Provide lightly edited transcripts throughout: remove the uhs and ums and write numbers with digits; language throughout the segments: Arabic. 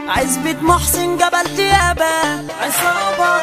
عزبة محسن جبل ديابة، عصابة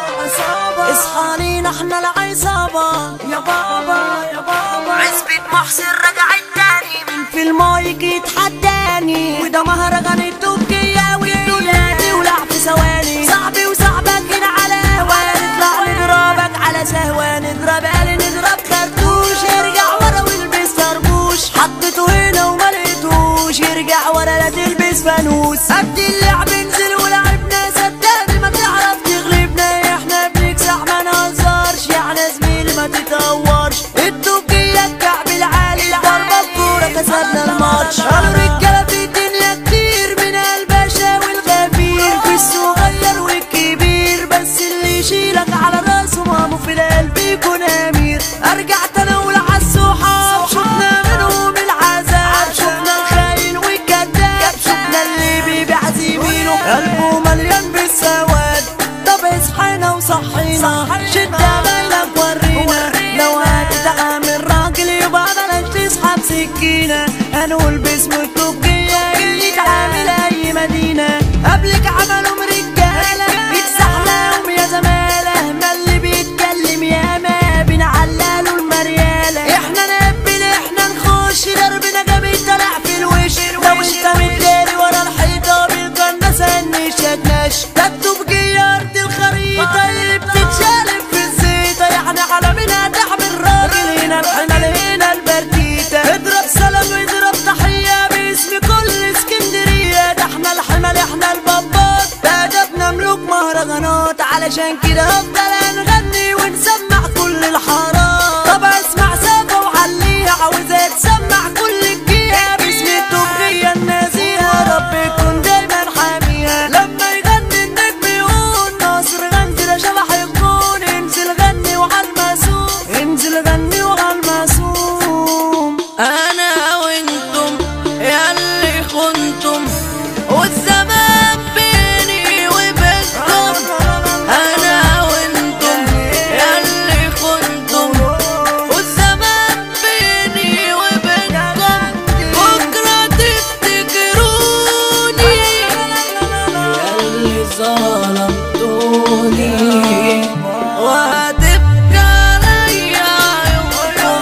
اصحى لينا احنا العصابة يا بابا يا بابا. عزبة محسن رجعت تاني من في المايك يتحداني، وده مهرجان التوكية والدولاتي ولعب في ثواني. صاحبي وصاحبك هنا على هوا، نطلع نضربك على سهوة، نضرب آلي نضرب خرطوش، يرجع ورا والبس طربوش، حطيته هنا وما لقيتوش، يرجع ورا لا تلبس فانوس. قد اللعب انزل ولعبنا صدقني ما تعرف تغلبنا، احنا بنكسح ما نهزرش يعني زميلي ما تتطورش. التوكية الكعب العالي ضربة بكورة كسبنا الماتش. الرجالة في الدنيا كتير من الباشا والغفير، في الصغير والكبير، بس اللي يشيلك على راسه مامو في القلب يكون امير. ارجع تناول عالصحاب، شفنا منهم العذاب، شفنا الخاين والكذاب، شفنا اللي بيبيع زميله قلبه مليان بالسواد. طب اصحينا وصحينا، شدة باينة ورينا، لو هتتعامل راجل يبقى بلاش تسحب سكينة. هنقول باسم التوكية اللي تعامل اي مدينة، قبلك عملهم رجالة بيتزحلقهم يا زمالة، ما اللي بيتكلم ياما بنعلقله المريالة. احنا نقبل احنا نخش دربنا جامد طالع في الوش، لو انت متداري ورا الحيطة بالقناصة نشكناش. ده التوكية ارض الخريطة اللي بتتشالب في الزيطة، يعني على منها تحمل راجل، هنا الحمل هنا البرتيتة. اضرب سلام واضرب تحية باسم كل اسكندرية، ده احنا الحمل احنا البابات، بأدبنا ملوك مهرجانات، علشان كده هفضل نغني ونسمع كل الحارات. طب اسمع سافة وعليها، عاوزة تسمع كل الجهة باسم التوكية النزيهة، رب يكون دايما حاميها. لما يغني النجم يقول ناصر غنزي ده شبح الكون، انزل غني وعالمسوم، انزل غني وعالمسوم. انا وانتم ياللي خنتم والزمان بيني وبينكم، انا وانتم ياللي خنتم والزمان بيني وبينكم، بكره تفتكروني ياللي ظلمتوني، وهتبكى عليا عيونكم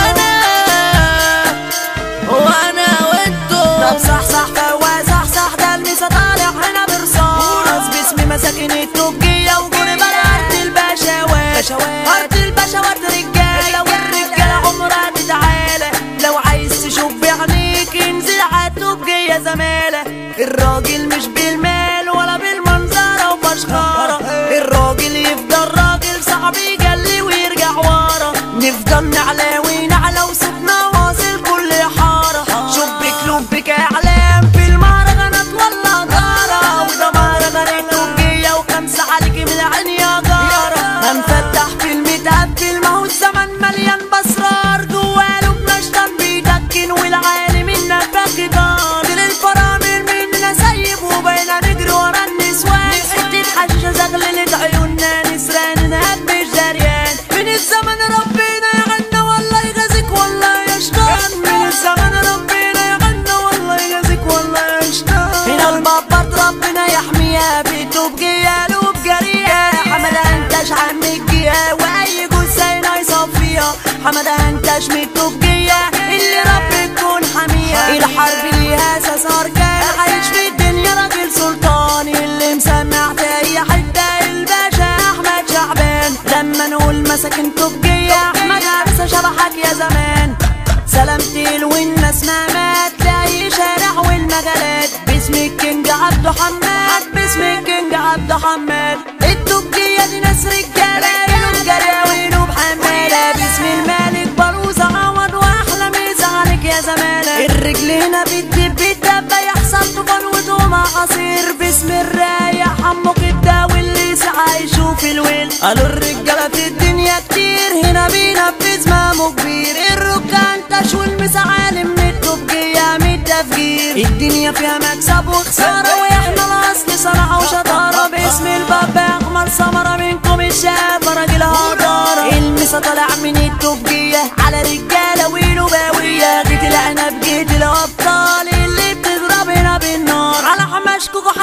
وانا وانتم. طب صح فواز صح ده الميسا طالع هنا برصاص، باسم مساكن التوكية وجوري بلا ارض البشوات، ارض البشوات رجالة والرجالة عمرها تتعالى. لو عايز تشوف بعينيك انزل عالتوكية زمالة، الراجل مش بالمال ولا بالمنظرة وفشخارة، الراجل يفضل راجل صعب يجلي ويرجع ورا، نفضل نعلى ونعلى وصوتنا واصل كل حارة. شبك لبك اعلام في المهرجانات والله جارة، وده مهرجان التوكية وخمسة عليك من عين يا جارة. هنفتح فيلم تقفل، ما هو الزمن مليان باسرار، جواله بنشطن بيدكن والعالي منا فاقدار، للفرامل مننا سايب وبقينا نجري ورا النسوان، حتة حشيشة زغللت عيوننا نسران نهب مش دريان. من الزمن ربنا يغنى والله يجازيك والله يا شطان، من الزمن ربنا يغنى والله يجازيك والله يا شطان. هنا البابات ربنا يحميها بالتوكية قلوب جريئة، حمادة انتش عم الجهة واي جثة هنا يصفيها، حمادة انتش من التوكية اللي رب تكون حاميها. الحرب ليها اساس اركان، عايش في الدنيا راجل سلطان، اللي مسمع في اي حتة الباشا احمد شعبان. لما نقول مساكن توكية احمد عرسة شبحك يا زمان، سلامتي والناس ما تلاقي شارع والمجالات، باسم الكينج عبده حماد، باسم الكينج عبده حماد. التوكية دي ناس رجالة يوم جراوين وبحمالة، باسم الملك بروزة عوض واحلى ميزة عليك يا زمالة. الرجل هنا بتدب الدبة يحصل طوفان ودوم عصير، باسم الرايق حمو كده واللي سعى يشوف الويل. قالوا الرجالة في الدنيا كتير، هنا بينفذ مامو كبير، الركان تش والمسا عالم من التوكية من التفجير. الدنيا فيها مكسب وخسارة واحنا الاصل صنعة وشطارة، باسم الباب احمر سمرة منكم الشاب راجل هدارة. المسا طالع من التوكية على رجالة ولباوية، جيت العنب جيت الابطال اللي بتضرب هنا بالنار، على حماشكو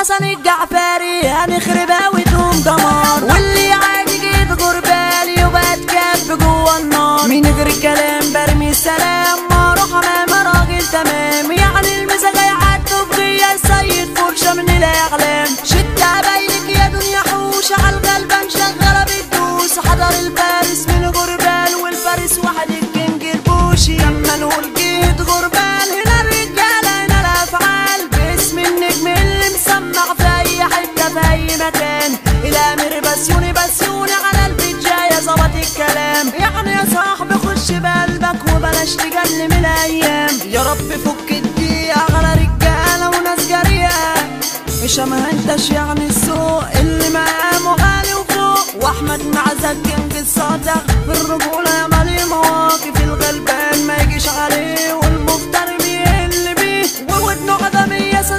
حسن الجعفري هنخربها وتقوم دمار، واللي عادي جيب جربالي وبقى تكب جوه النار. مين غير الكلام برمي السلام واروح امام راجل تمام، يعني المزاج هيعدوا بيا السيد فرشه من الاعلام. شد عبايلك يا دنيا حوش عالغلبان شغاله بتدوس، حضر الفارس من جربال والفارس واحد الكينج البوشي. لما نقول جيت غربال هنا الرجاله هنا الافعال، باسم النجم اللي مسمع في اي حته في اي مكان. الامير بسيوني على البيت جايه ظبط الكلام، يعني يا صاحبي خش بقلبك وبلاش تجلم الايام. يا رب فك الدقيقه على رجاله وناس جريئه، مش ما انتش يعني السوق اللي مقامه غالي وفوق. واحمد معزك كينج الصادق في الرجوله يا مالي مواقف الغلبان.